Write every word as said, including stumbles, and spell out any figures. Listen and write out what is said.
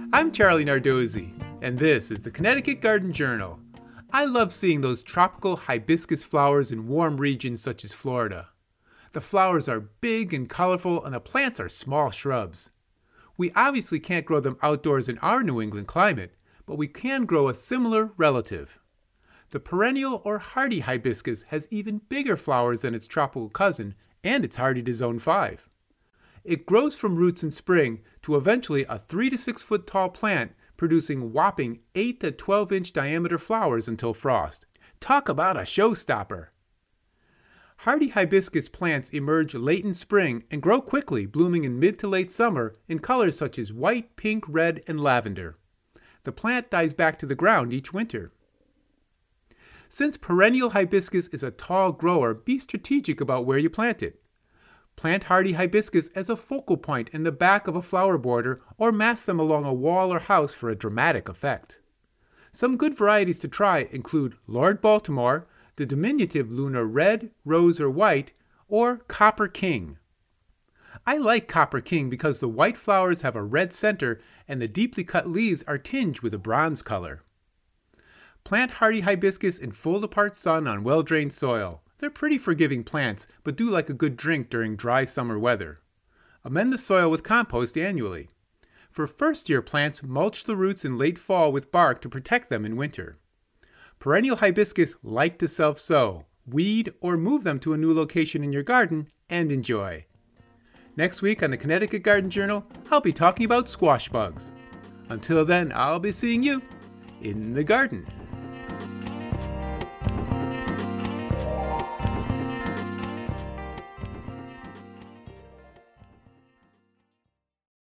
I'm Charlie Nardozzi, and this is the Connecticut Garden Journal. I love seeing those tropical hibiscus flowers in warm regions such as Florida. The flowers are big and colorful, and the plants are small shrubs. We obviously can't grow them outdoors in our New England climate, but we can grow a similar relative. The perennial or hardy hibiscus has even bigger flowers than its tropical cousin, and it's hardy to zone five. It grows from roots in spring to eventually a three to six foot tall plant, producing whopping eight to twelve inch diameter flowers until frost. Talk about a showstopper! Hardy hibiscus plants emerge late in spring and grow quickly, blooming in mid to late summer in colors such as white, pink, red, and lavender. The plant dies back to the ground each winter. Since perennial hibiscus is a tall grower, be strategic about where you plant it. Plant hardy hibiscus as a focal point in the back of a flower border or mass them along a wall or house for a dramatic effect. Some good varieties to try include Lord Baltimore, the diminutive Luna Red, Rose, or White, or Copper King. I like Copper King because the white flowers have a red center and the deeply cut leaves are tinged with a bronze color. Plant hardy hibiscus in full-apart sun on well-drained soil. They're pretty forgiving plants, but do like a good drink during dry summer weather. Amend the soil with compost annually. For first-year plants, mulch the roots in late fall with bark to protect them in winter. Perennial hibiscus like to self-sow, weed, or move them to a new location in your garden, and enjoy. Next week on the Connecticut Garden Journal, I'll be talking about squash bugs. Until then, I'll be seeing you in the garden.